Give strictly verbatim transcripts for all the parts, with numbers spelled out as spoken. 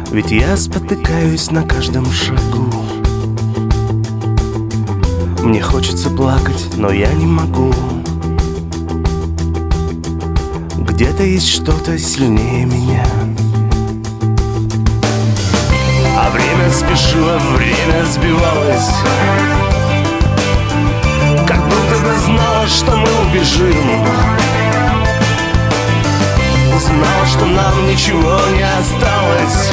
Ведь я спотыкаюсь на каждом шагу. Мне хочется плакать, но я не могу. Где-то есть что-то сильнее меня. А время спешило, время сбивалось, как будто бы знала, что мы убежим. Знала, что нам ничего не осталось,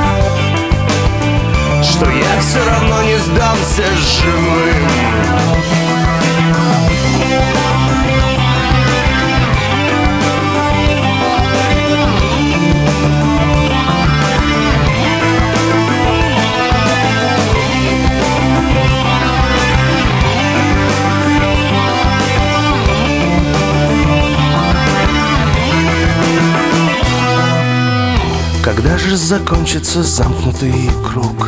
что я все равно не сдамся живым. Когда же закончится замкнутый круг?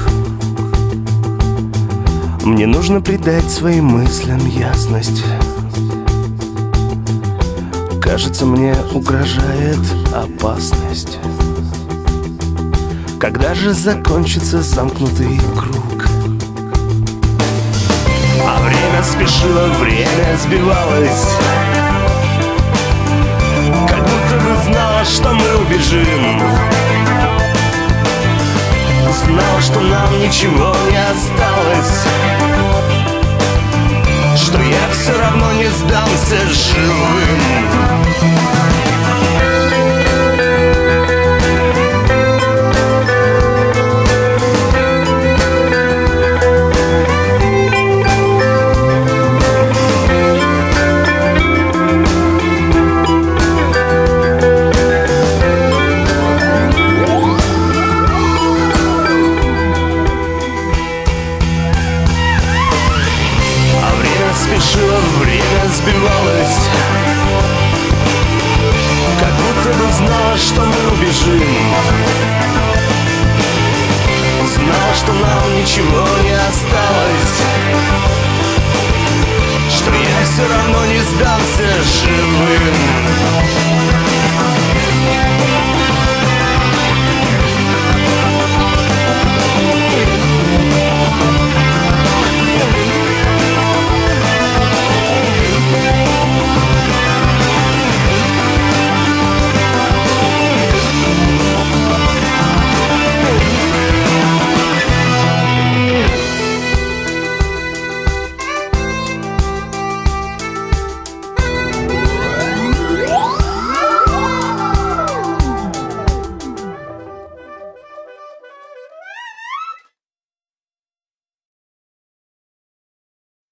Мне нужно придать своим мыслям ясность. Кажется, мне угрожает опасность. Когда же закончится замкнутый круг? А время спешило, время сбивалось, как будто бы знала, что мы убежим. Знала, что нам ничего не осталось, что я все равно не сдамся живым. Спешило, время сбивалось, как будто бы знала, что мы убежим. Знала, что нам ничего не осталось, что я все равно не сдамся живым.